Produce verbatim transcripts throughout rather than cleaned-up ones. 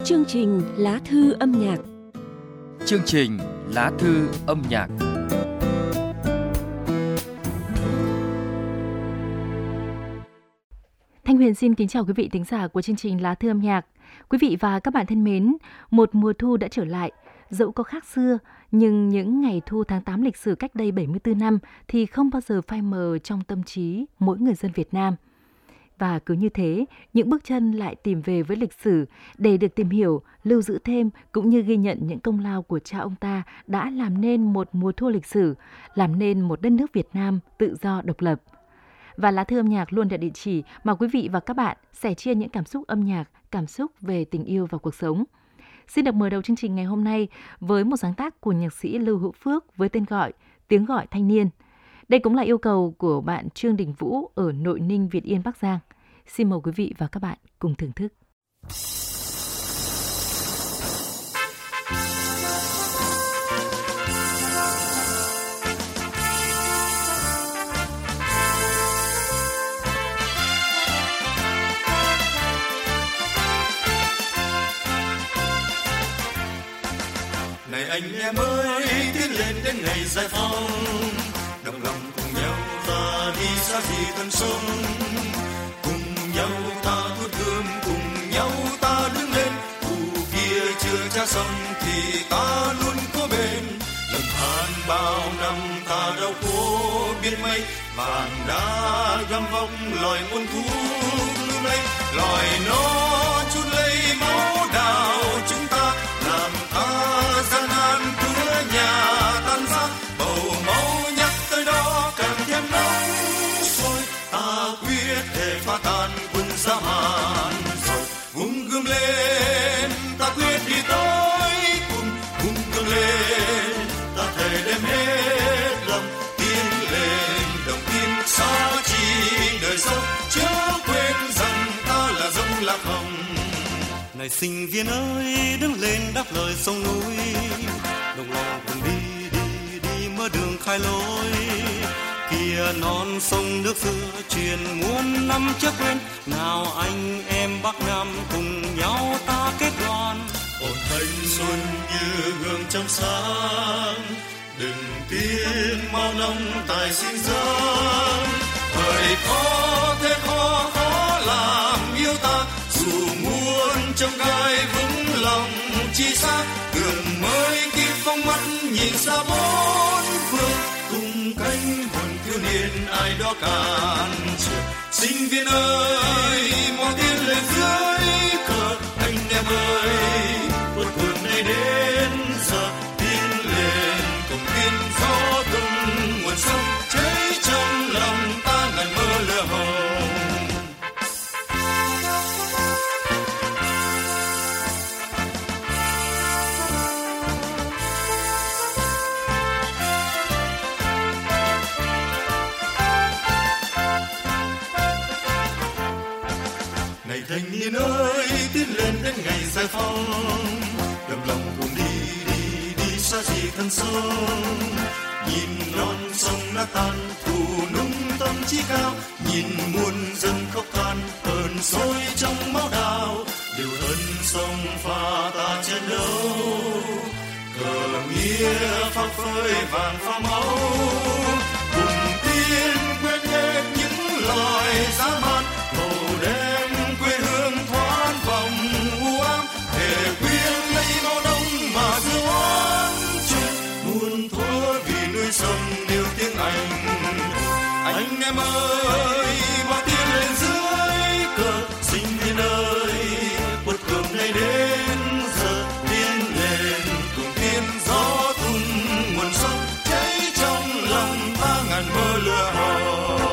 Chương trình Lá thư âm nhạc. Chương trình Lá thư âm nhạc. Thanh Huyền xin kính chào quý vị thính giả của chương trình Lá thư âm nhạc. Quý vị và các bạn thân mến, một mùa thu đã trở lại. Dẫu có khác xưa, nhưng những ngày thu tháng tám lịch sử cách đây bảy mươi tư năm thì không bao giờ phai mờ trong tâm trí mỗi người dân Việt Nam. Và cứ như thế, những bước chân lại tìm về với lịch sử để được tìm hiểu, lưu giữ thêm cũng như ghi nhận những công lao của cha ông ta đã làm nên một mùa thu lịch sử, làm nên một đất nước Việt Nam tự do độc lập. Và Lá thư âm nhạc luôn là địa chỉ mà quý vị và các bạn sẻ chia những cảm xúc âm nhạc, cảm xúc về tình yêu và cuộc sống. Xin được mở đầu chương trình ngày hôm nay với một sáng tác của nhạc sĩ Lưu Hữu Phước với tên gọi Tiếng gọi thanh niên. Đây cũng là yêu cầu của bạn Trương Đình Vũ ở Nội Ninh, Việt Yên, Bắc Giang. Xin mời quý vị và các bạn cùng thưởng thức. Này anh em ơi, tiến lên đến ngày giải phóng, đồng lòng cùng nhau ta đi xa gì thân sông, cùng nhau ta thốt gươm, cùng nhau ta đứng lên, thù kia chưa cha xong thì ta luôn có bên. Lầm than bao năm ta đau khổ biết mấy, vàng đã găm vóc loài muôn thú lung lay, loài nó chút lấy máu đào chúng ta, làm ta gian nan cửa nhà tan rã, bầu máu nhắc tới đó càng thêm nóng sôi. Ta quyết để phá tan quân dã man rồi, vung gươm lên ta quyết đi tới cùng, vung gươm lên ta thề đem hết lòng tiến lên đồng tin xa chi đời sống, chớ quên rằng ta là dòng lạc hồng. Này sinh viên ơi, đứng lên đáp lời sông núi, đồng lòng cùng đi đi đi mở đường khai lối. Kia non sông nước xưa truyền muôn năm trước quên, nào anh em Bắc Nam cùng nhau ta kết đoàn. Ôn thanh xuân như gương trong sáng, đừng tiếc mau nông tài sinh dáng. Thời khó thế khó khó làm yêu ta, dù muôn trong gai vững lòng chi xa, đường mới kịp phong mắt nhìn xa bốn phương, cùng cánh buồn thiếu niên ai đó cản trở. Sinh viên ơi, mau tiến lên dưới cờ, anh em ơi, một cuộc này đến giờ, tiến lên cùng tin gió tung nguồn sông, cháy trong lòng ta ngàn mơ lửa hồng. Này thanh niên ơi, tiến lên đến ngày giải phóng, đồng lòng cùng đi đi đi xa gì thân sông, nhìn non sông nát tan thù nung tâm trí cao, nhìn muôn dân khóc than ơn sôi trong máu đào, điều ân sông pha ta chiến đấu, cờ nghĩa phấp phới vàng pha máu, cùng tiên quên hết những loài dã man, màu đen quê hương thoáng vòng u ám, để quyên lấy máu đông mà dương oán chuyện muôn thuở vì núi sông nêu tiếng anh. Anh em ơi, bao tiến lên dưới cờ, sinh viên ơi, cuộc cường này đến giờ, tiến lên cùng tiên gió tung nguồn sông, cháy trong lòng ta ngàn mơ lửa hồng.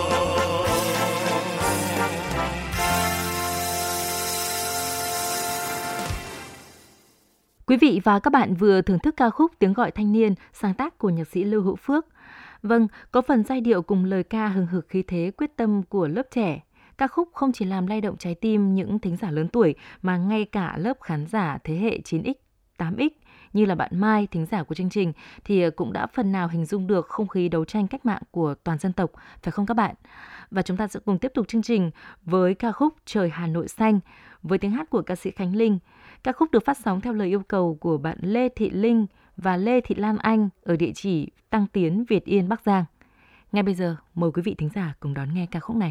Quý vị và các bạn vừa thưởng thức ca khúc Tiếng gọi thanh niên, sáng tác của nhạc sĩ Lưu Hữu Phước. Vâng, có phần giai điệu cùng lời ca hừng hực khí thế quyết tâm của lớp trẻ. Ca khúc không chỉ làm lay động trái tim những thính giả lớn tuổi mà ngay cả lớp khán giả thế hệ chín x, tám x như là bạn Mai, thính giả của chương trình thì cũng đã phần nào hình dung được không khí đấu tranh cách mạng của toàn dân tộc, phải không các bạn? Và chúng ta sẽ cùng tiếp tục chương trình với ca khúc Trời Hà Nội Xanh với tiếng hát của ca sĩ Khánh Linh. Ca khúc được phát sóng theo lời yêu cầu của bạn Lê Thị Linh và Lê Thị Lan Anh ở địa chỉ Tăng Tiến, Việt Yên, Bắc Giang. Ngay bây giờ, mời quý vị thính giả cùng đón nghe ca khúc này.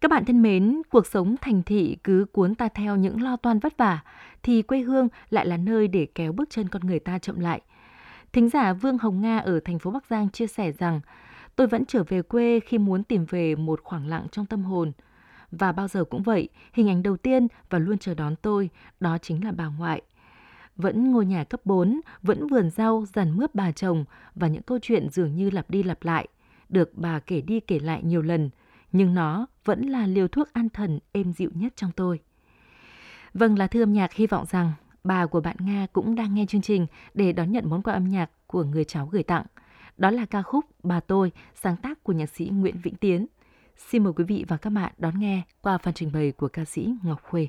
Các bạn thân mến, cuộc sống thành thị cứ cuốn ta theo những lo toan vất vả, thì quê hương lại là nơi để kéo bước chân con người ta chậm lại. Thính giả Vương Hồng Nga ở thành phố Bắc Giang chia sẻ rằng, tôi vẫn trở về quê khi muốn tìm về một khoảng lặng trong tâm hồn. Và bao giờ cũng vậy, hình ảnh đầu tiên và luôn chờ đón tôi, đó chính là bà ngoại. Vẫn ngôi nhà cấp bốn, vẫn vườn rau, dàn mướp bà chồng và những câu chuyện dường như lặp đi lặp lại, được bà kể đi kể lại nhiều lần, nhưng nó vẫn là liều thuốc an thần êm dịu nhất trong tôi. Vâng, Lá Thư âm nhạc hy vọng rằng bà của bạn Nga cũng đang nghe chương trình để đón nhận món quà âm nhạc của người cháu gửi tặng. Đó là ca khúc Bà Tôi, sáng tác của nhạc sĩ Nguyễn Vĩnh Tiến. Xin mời quý vị và các bạn đón nghe qua phần trình bày của ca sĩ Ngọc Khuê.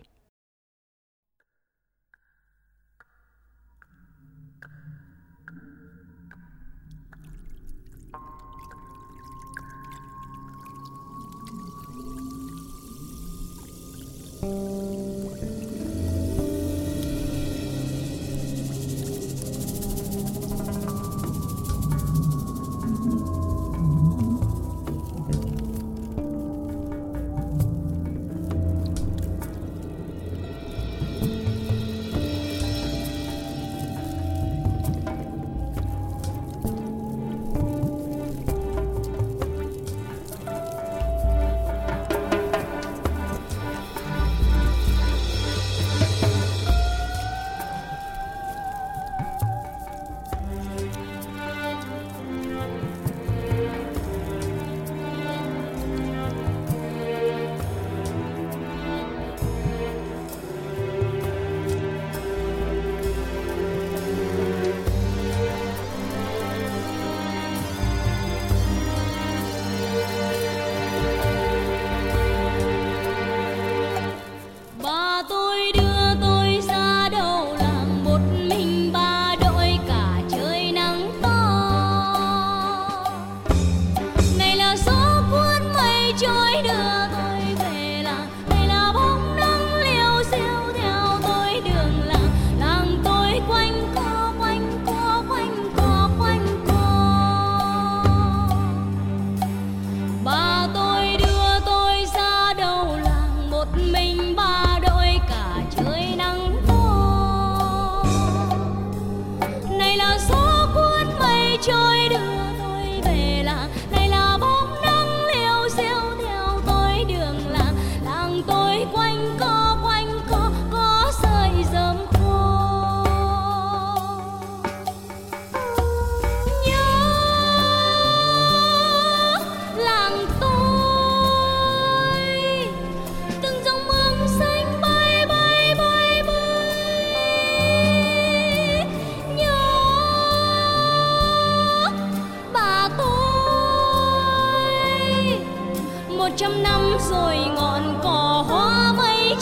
trăm năm rồi ngọn cỏ hoa mây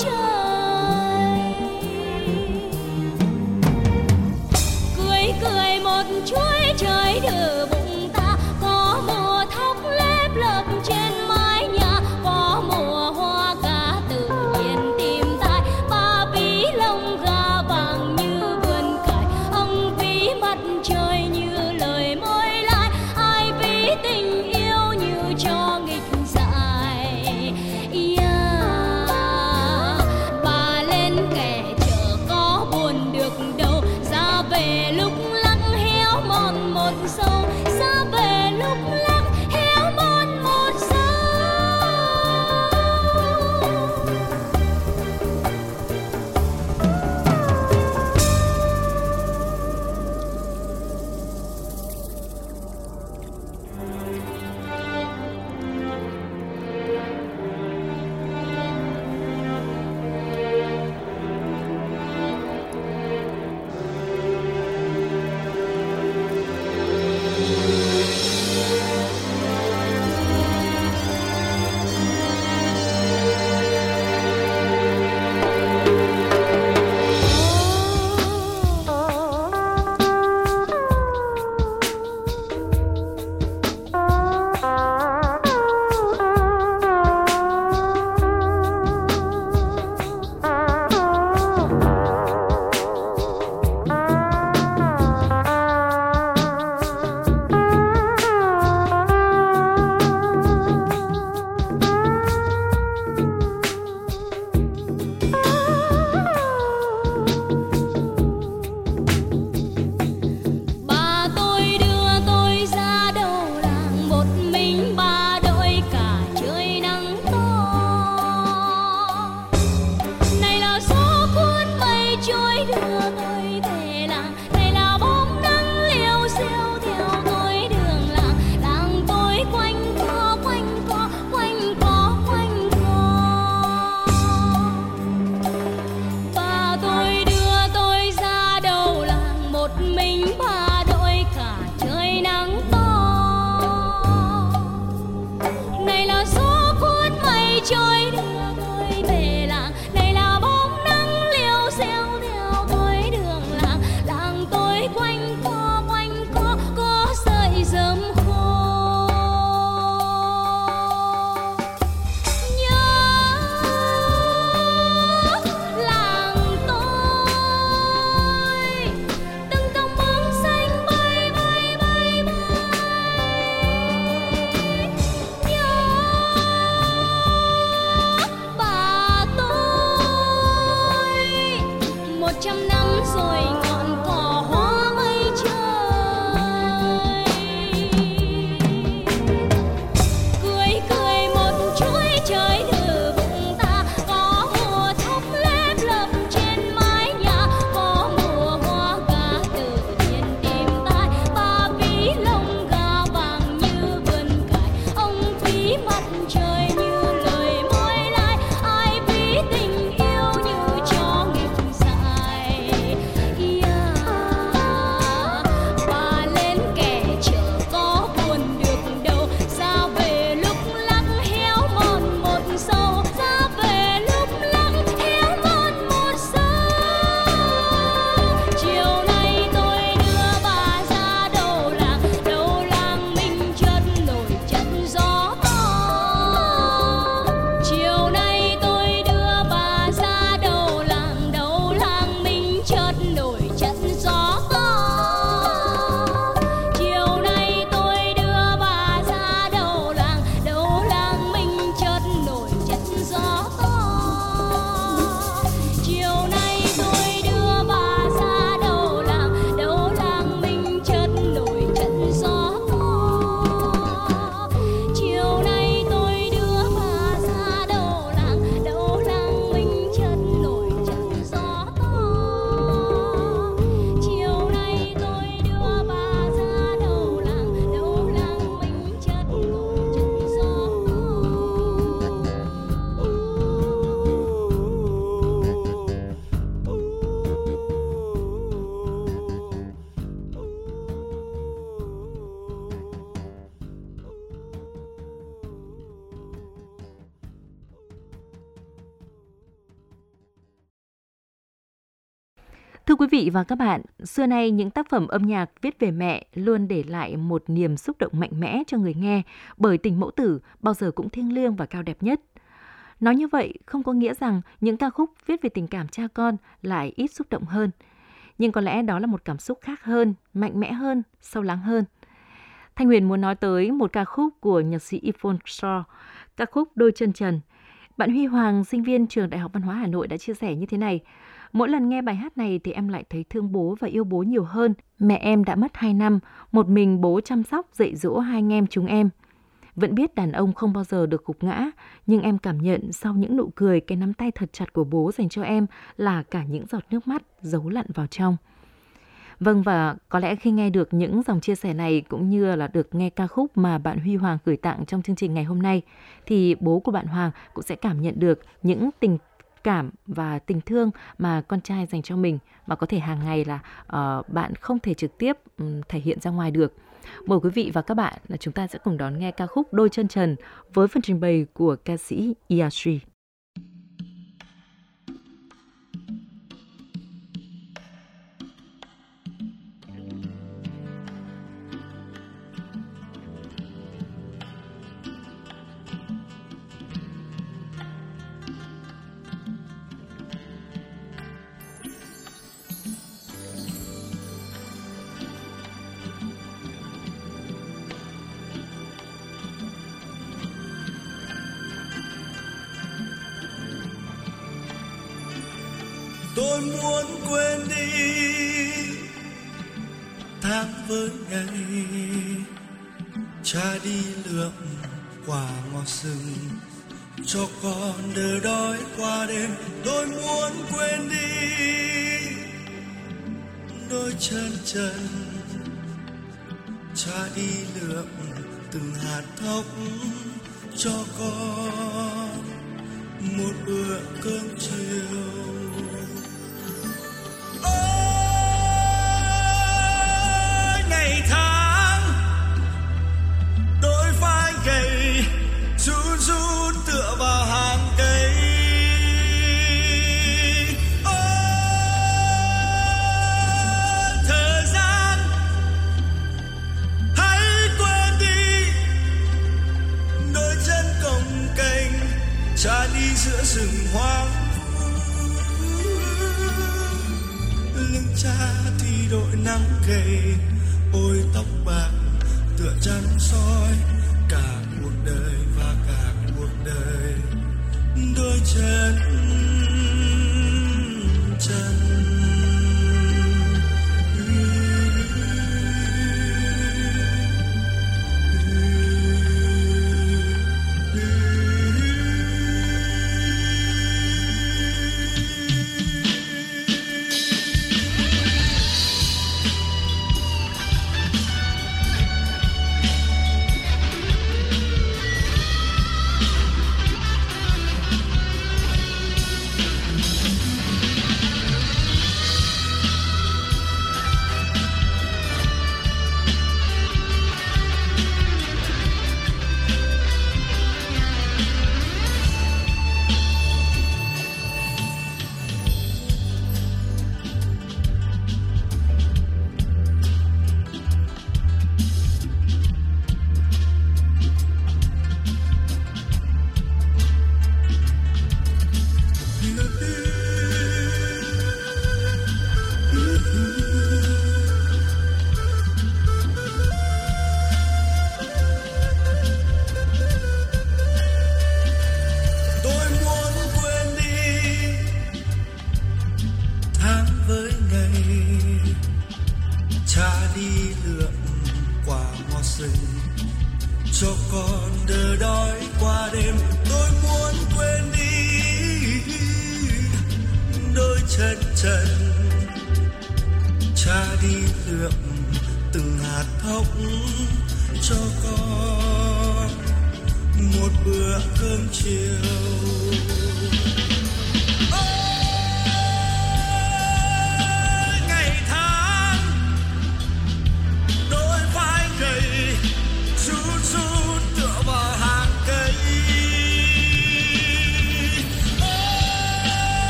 trời, cười cười một chuỗi trời đưa bụng ta, có mùa thóc lép lợp trên mái nhà, có mùa hoa cả tự nhiên tìm tai, ba ví lông gà vàng như vườn cải, ông ví mặt trời như lời môi lai, ai ví tình yêu như cho nghịch dại. Yeah. Thưa quý vị và các bạn, xưa nay những tác phẩm âm nhạc viết về mẹ luôn để lại một niềm xúc động mạnh mẽ cho người nghe, bởi tình mẫu tử bao giờ cũng thiêng liêng và cao đẹp nhất. Nói như vậy không có nghĩa rằng những ca khúc viết về tình cảm cha con lại ít xúc động hơn. Nhưng có lẽ đó là một cảm xúc khác hơn, mạnh mẽ hơn, sâu lắng hơn. Thanh Huyền muốn nói tới một ca khúc của nhạc sĩ Yvonne Shaw, ca khúc Đôi chân trần. Bạn Huy Hoàng, sinh viên trường Đại học Văn hóa Hà Nội đã chia sẻ như thế này. Mỗi lần nghe bài hát này thì em lại thấy thương bố và yêu bố nhiều hơn. Mẹ em đã mất hai năm, một mình bố chăm sóc dạy dỗ hai anh em chúng em. Vẫn biết đàn ông không bao giờ được gục ngã, nhưng em cảm nhận sau những nụ cười, cái nắm tay thật chặt của bố dành cho em là cả những giọt nước mắt giấu lặn vào trong. Vâng, và có lẽ khi nghe được những dòng chia sẻ này cũng như là được nghe ca khúc mà bạn Huy Hoàng gửi tặng trong chương trình ngày hôm nay, thì bố của bạn Hoàng cũng sẽ cảm nhận được những tình cảm và tình thương mà con trai dành cho mình, mà có thể hàng ngày là uh, bạn không thể trực tiếp um, thể hiện ra ngoài được. Mời quý vị và các bạn là chúng ta sẽ cùng đón nghe ca khúc Đôi chân trần với phần trình bày của ca sĩ Yashri. Tôi muốn quên đi tháng với ngày, cha đi lượm quả ngọt rừng cho con đỡ đói qua đêm. Tôi muốn quên đi đôi chân trần, cha đi lượm từng hạt thóc cho con một bữa cơm chiều. Ngày tháng đôi vai gầy run run tựa vào hàng cây. Ôi thời gian hãy quên đi đôi chân cồng kềnh, cha đi giữa rừng hoang. Lưng cha thì đội nắng gầy, ôi tóc bạc tựa chăn soi cả cuộc đời và cả cuộc đời. Đôi chân chân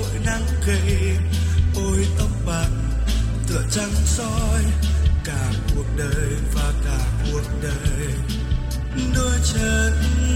bởi nắng cây. Ôi tóc bạc tựa trăng soi cả cuộc đời và cả cuộc đời. Đôi chân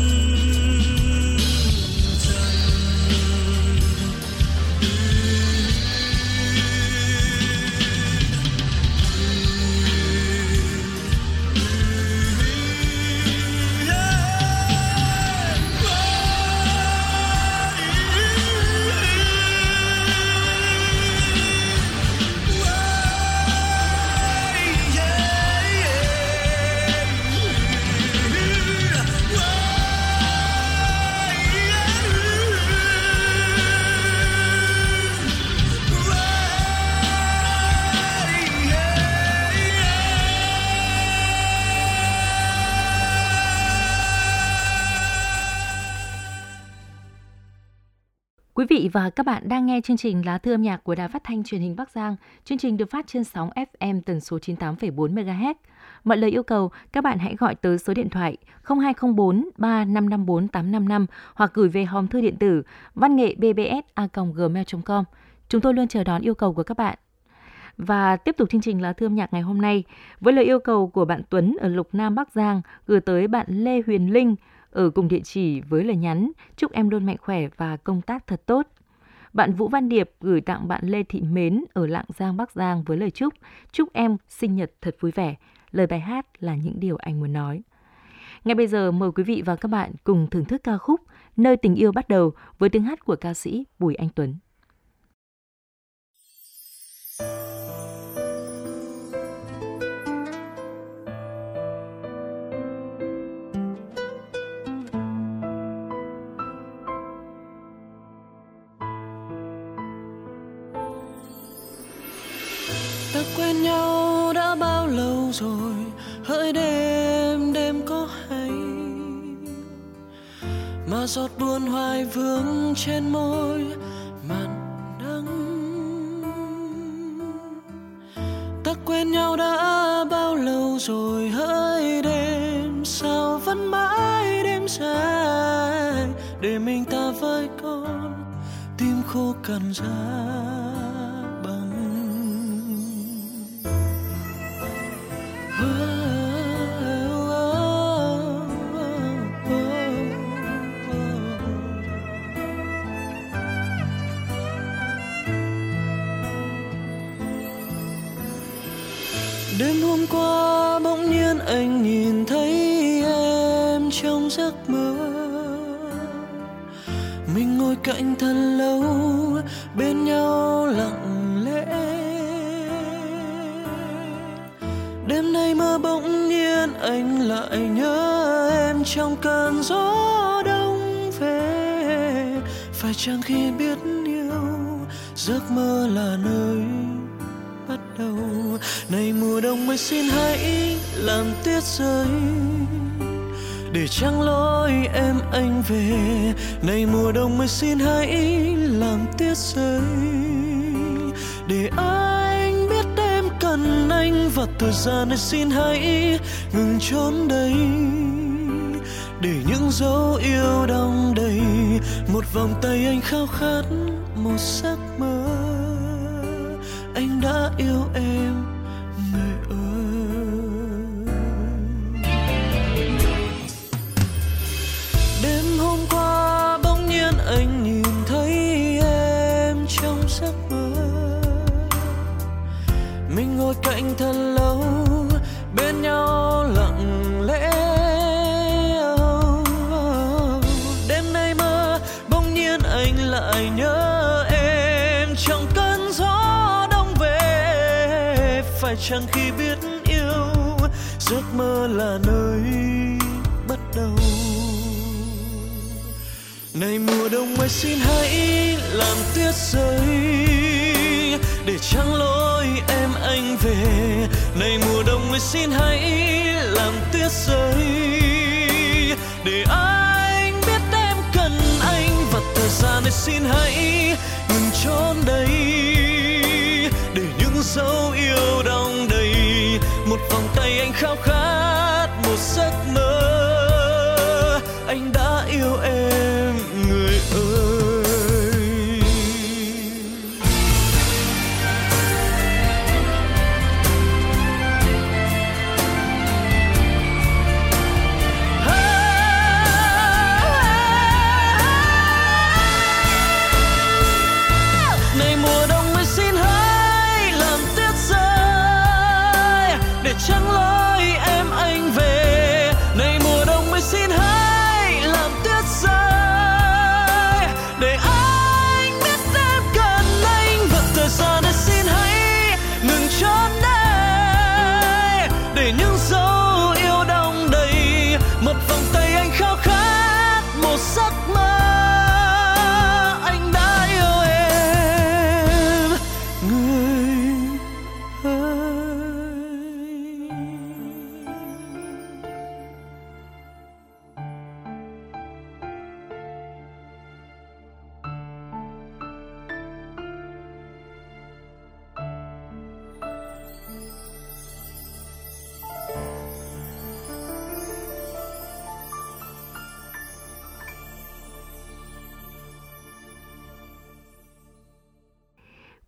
Quý vị và các bạn đang nghe chương trình Lá thư âm nhạc của Đài Phát thanh Truyền hình Bắc Giang. Chương trình được phát trên sóng ép em tần số chín mươi tám phẩy bốn mê ga héc. Mọi lời yêu cầu, các bạn hãy gọi tới số điện thoại không hai không bốn ba năm năm bốn tám năm năm hoặc gửi về hòm thư điện tử văn nghệ b b s a còng gmail chấm com. Chúng tôi luôn chờ đón yêu cầu của các bạn. Và tiếp tục chương trình Lá thư âm nhạc ngày hôm nay với lời yêu cầu của bạn Tuấn ở Lục Nam Bắc Giang gửi tới bạn Lê Huyền Linh ở cùng địa chỉ với lời nhắn chúc em luôn mạnh khỏe và công tác thật tốt. Bạn Vũ Văn Điệp gửi tặng bạn Lê Thị Mến ở Lạng Giang Bắc Giang với lời chúc chúc em sinh nhật thật vui vẻ. Lời bài hát là những điều anh muốn nói. Ngay bây giờ mời quý vị và các bạn cùng thưởng thức ca khúc Nơi tình yêu bắt đầu với tiếng hát của ca sĩ Bùi Anh Tuấn. Ta quen nhau đã bao lâu rồi, hỡi đêm đêm có hay mà giọt buồn hoài vương trên môi mặn đắng. Ta quen nhau đã bao lâu rồi, hỡi đêm sao vẫn mãi đêm dài để mình ta với con tim khô cằn ra. Đêm hôm qua bỗng nhiên anh nhìn thấy em trong giấc mơ. Mình ngồi cạnh thật lâu bên nhau lặng lẽ. Đêm nay mơ bỗng nhiên anh lại nhớ em trong cơn gió đông về. Phải chăng khi biết yêu giấc mơ là nơi bắt đầu. Này mùa đông mới xin hãy làm tuyết rơi để trăng lối em anh về. Này mùa đông mới xin hãy làm tuyết rơi để anh biết em cần anh. Và thời gian này xin hãy ngừng trốn đây để những dấu yêu đong đầy một vòng tay anh khao khát một giấc mơ. Anh đã yêu em người ơi. Đêm hôm qua bỗng nhiên anh nhìn thấy em trong giấc mơ. Mình ngồi cạnh thật lâu bên nhau lặng lẽ. Đêm nay mơ bỗng nhiên anh lại nhớ em trong cơn gió đông về. Phải chăng khi biết yêu giấc mơ là nơi bắt đầu. Này mùa đông mới xin hãy làm tuyết rơi để trăng lối em anh về. Này mùa đông mới xin hãy làm tuyết rơi để anh biết em cần anh. Và thời gian này xin hãy ngừng trốn đây để những dấu yêu đong đầy một vòng tay anh khao khát một giấc mơ. Anh đã yêu em người ơi.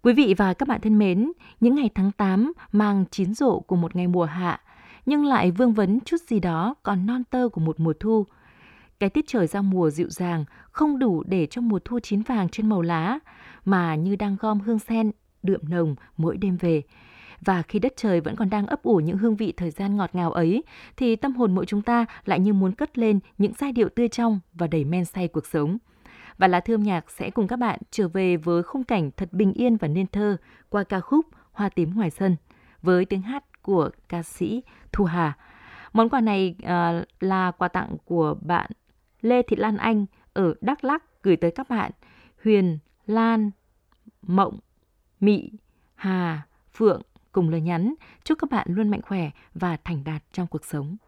Quý vị và các bạn thân mến, những ngày tháng tám mang chín rộ của một ngày mùa hạ, nhưng lại vương vấn chút gì đó còn non tơ của một mùa thu. Cái tiết trời giao mùa dịu dàng không đủ để cho mùa thu chín vàng trên màu lá, mà như đang gom hương sen đượm nồng mỗi đêm về. Và khi đất trời vẫn còn đang ấp ủ những hương vị thời gian ngọt ngào ấy, thì tâm hồn mỗi chúng ta lại như muốn cất lên những giai điệu tươi trong và đầy men say cuộc sống. Và Lá Thư Âm Nhạc sẽ cùng các bạn trở về với khung cảnh thật bình yên và nên thơ qua ca khúc Hoa Tím Ngoài Sân với tiếng hát của ca sĩ Thu Hà. Món quà này uh, là quà tặng của bạn Lê Thị Lan Anh ở Đắk Lắk gửi tới các bạn Huyền, Lan, Mộng, Mị, Hà, Phượng cùng lời nhắn chúc các bạn luôn mạnh khỏe và thành đạt trong cuộc sống.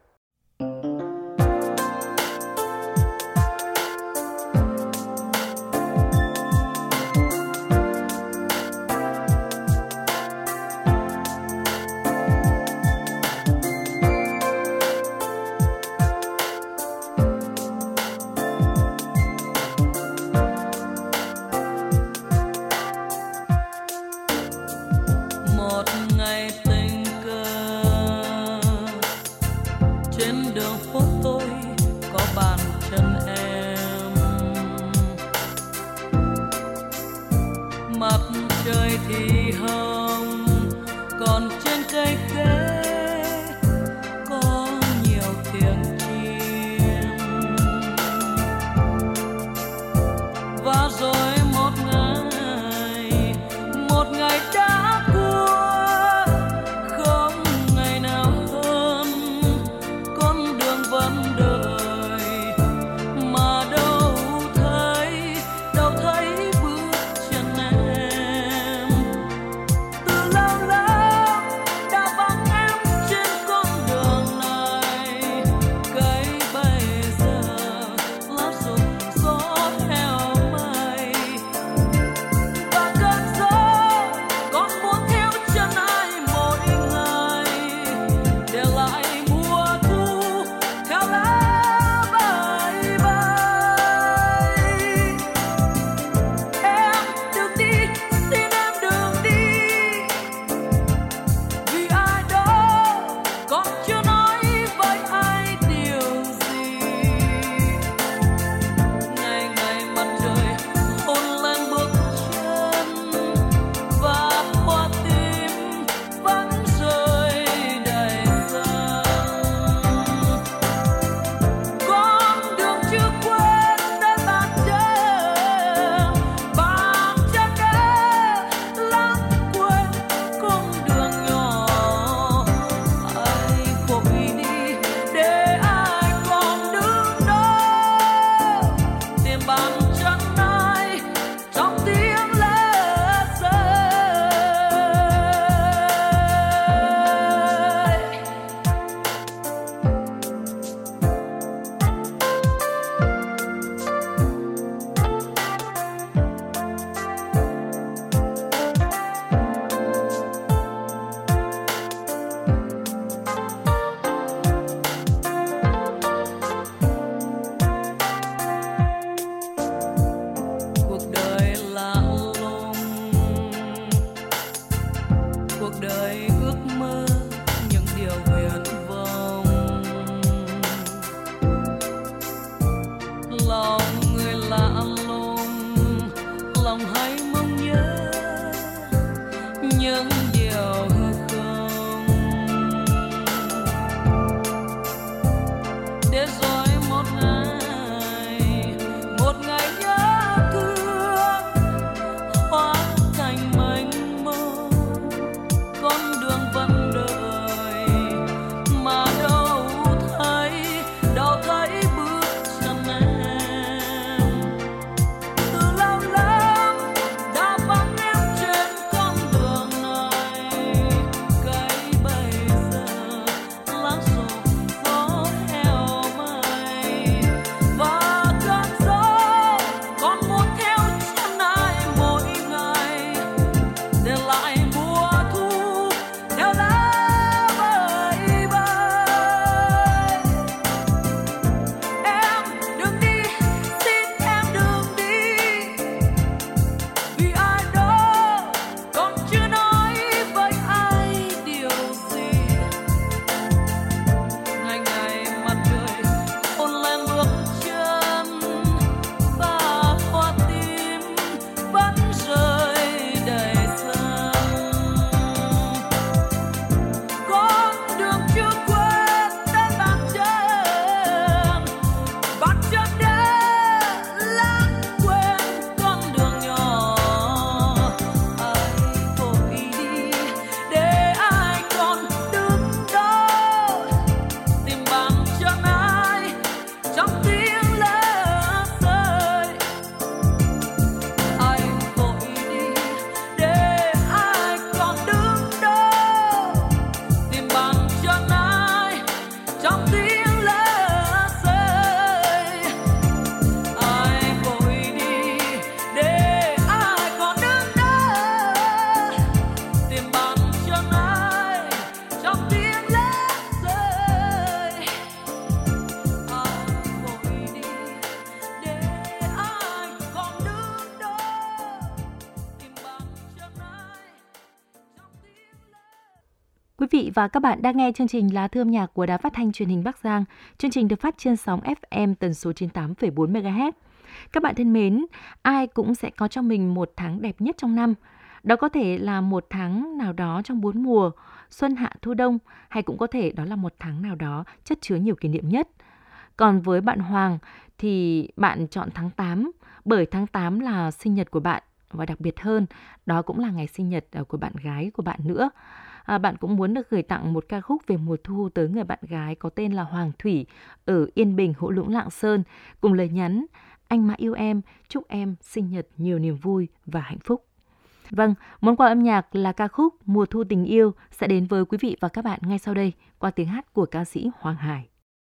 Quý vị và các bạn đang nghe chương trình Lá Thư âm nhạc của Đài Phát thanh Truyền hình Bắc Giang. Chương trình được phát trên sóng ép em tần số chín mươi tám phẩy bốn mê ga héc. Các bạn thân mến, ai cũng sẽ có cho mình một tháng đẹp nhất trong năm. Đó có thể là một tháng nào đó trong bốn mùa, xuân hạ thu đông, hay cũng có thể đó là một tháng nào đó chất chứa nhiều kỷ niệm nhất. Còn với bạn Hoàng thì bạn chọn tháng tám, bởi tháng tám là sinh nhật của bạn, và đặc biệt hơn, đó cũng là ngày sinh nhật của bạn gái của bạn nữa. À, bạn cũng muốn được gửi tặng một ca khúc về mùa thu tới người bạn gái có tên là Hoàng Thủy ở Yên Bình, Hữu Lũng, Lạng Sơn, cùng lời nhắn: anh mãi yêu em, chúc em sinh nhật nhiều niềm vui và hạnh phúc. Vâng, món quà âm nhạc là ca khúc Mùa Thu Tình Yêu sẽ đến với quý vị và các bạn ngay sau đây qua tiếng hát của ca sĩ Hoàng Hải.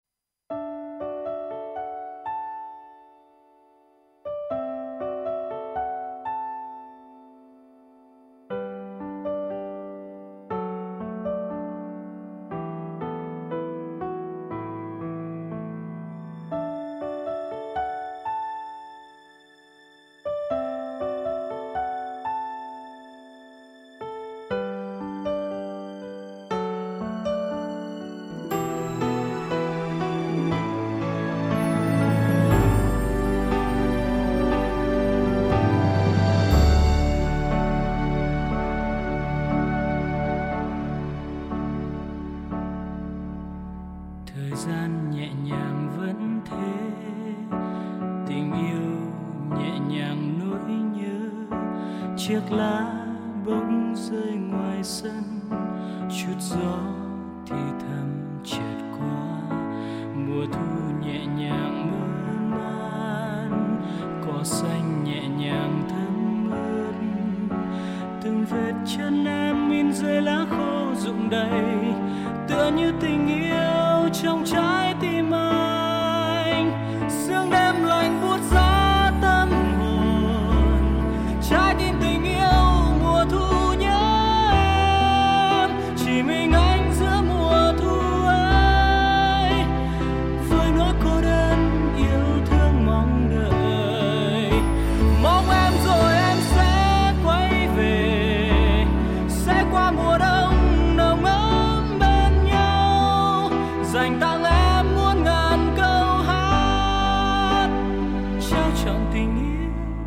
Chiếc lá bỗng rơi ngoài sân, chút gió thì thầm chợt qua. Mùa thu nhẹ nhàng mơn man, cỏ xanh nhẹ nhàng thấm ướt. Từng vết chân em in dưới lá khô rụng đầy, tựa như tình yêu trong trái tim anh. Sương đêm lạnh buốt giá tâm hồn, trái tim tình yêu mùa thu nhớ em. Chỉ mình anh giữa mùa thu ấy, với nỗi cô đơn yêu thương mong đợi. Mong em rồi em sẽ quay về, sẽ qua mùa đông nồng ấm bên nhau, dành tặng em muôn ngàn câu hát, trao trọn tình yêu.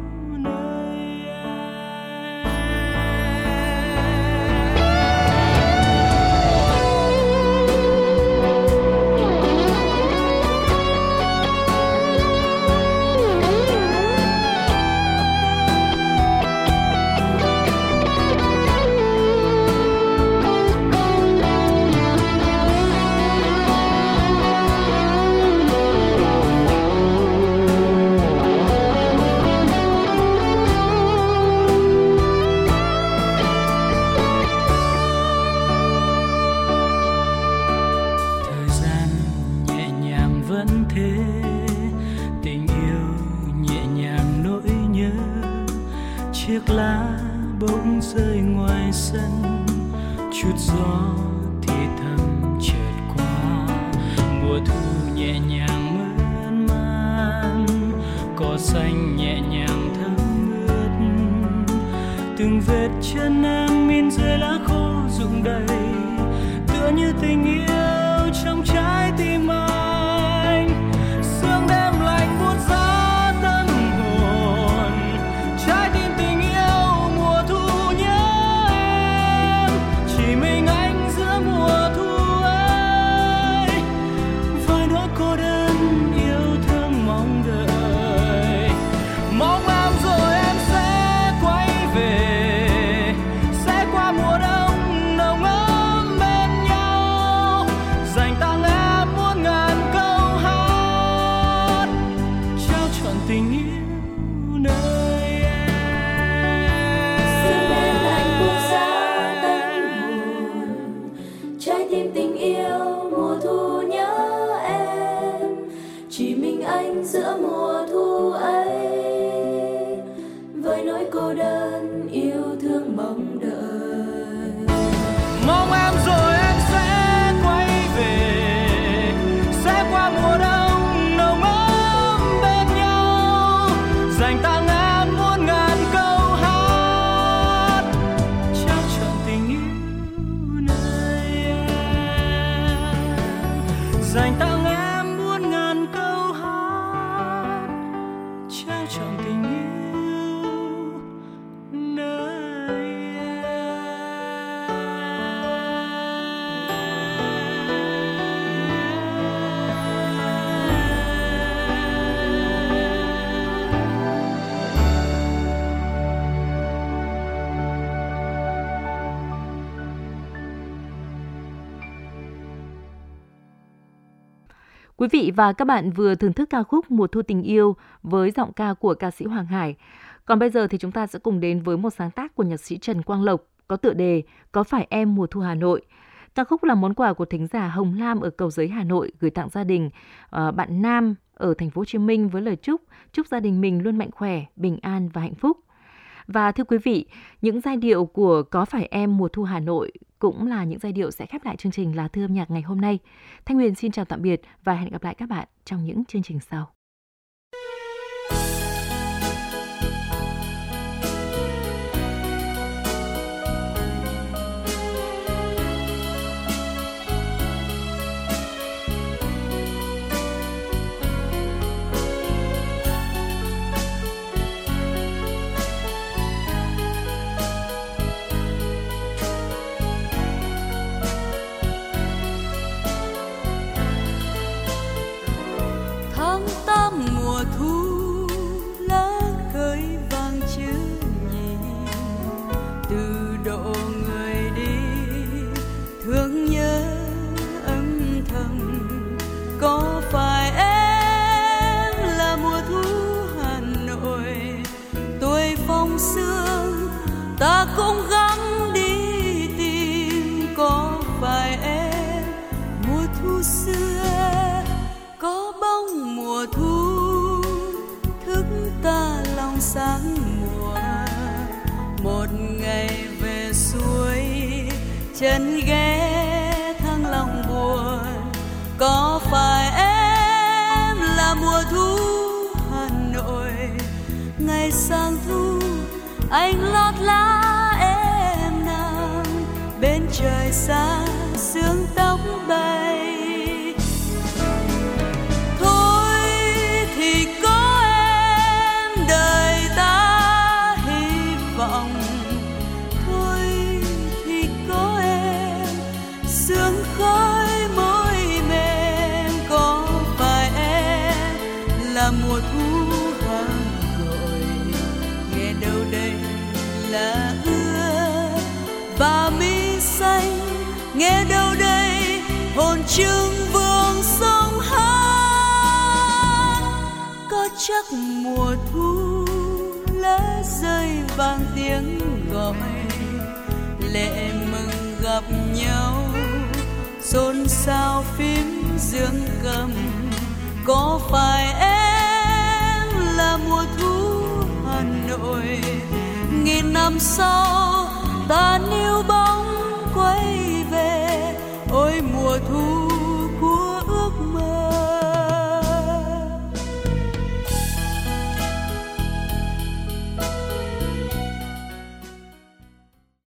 Chiếc lá bỗng rơi ngoài sân, chút gió thì thầm chợt qua. Mùa thu nhẹ nhàng mơn man, cỏ xanh nhẹ nhàng thấm ướt. Từng vết chân em in dưới lá khô rụng đầy, tựa như tình yêu trong trái tim anh. Sương đêm lạnh buốt giá tâm hồn, trái tim tình yêu mùa thu nhớ em. Chỉ mình anh giữa mùa thu ấy, với nỗi cô đơn yêu thương mong đợi. Mong em rồi em sẽ quay về, sẽ qua mùa đông nồng ấm bên nhau, dành tặng em muôn ngàn câu hát, trao trọn tình yêu nơi em. Sương đêm lạnh buốt giá tâm hồn, trái tim tình yêu mùa thu nhớ em. Chỉ mình anh giữa mùa thu ấy, với nỗi cô đơn yêu thương mong đợi. Mong em rồi em sẽ quay về, sẽ qua mùa đông nồng ấm bên nhau, dành tặng em muôn ngàn câu hát, trao trọn tình yêu nơi Quý vị và các bạn vừa thưởng thức ca khúc Mùa thu tình yêu với giọng ca của ca sĩ Hoàng Hải. Còn bây giờ thì chúng ta sẽ cùng đến với một sáng tác của nhạc sĩ Trần Quang Lộc có tựa đề Có phải em mùa thu Hà Nội. Ca khúc là món quà của thính giả Hồng Lam ở Cầu Giấy, Hà Nội gửi tặng gia đình uh, bạn Nam ở thành phố Hồ Chí Minh với lời chúc chúc gia đình mình luôn mạnh khỏe, bình an và hạnh phúc. Và thưa quý vị, những giai điệu của Có phải em mùa thu Hà Nội cũng là những giai điệu sẽ khép lại chương trình Lá Thư âm nhạc ngày hôm nay. Thanh Huyền xin chào tạm biệt và hẹn gặp lại các bạn trong những chương trình sau. Ta cũng gắng đi tìm có phải em mùa thu xưa, có bóng mùa thu thức ta lòng sáng mùa. Một ngày về suối chân ghé thăng lòng buồn, có phải em là mùa thu Hà Nội. Ngày sang thu anh lót lá em nằm bên trời xa sương tóc bay. Thôi thì có em đời ta hy vọng, thôi thì có em sương khói môi mềm. Có phải em là mùa thu Hà Nội, nghe đâu đây là ưa và mi xanh, nghe đâu đây hồn trưng vương sông hát. Có chắc mùa thu lá rơi vang tiếng gọi, lệ mừng gặp nhau xôn xao phím dương cầm. Có phải em là mùa thu Hà Nội, nghìn năm sau ta níu bao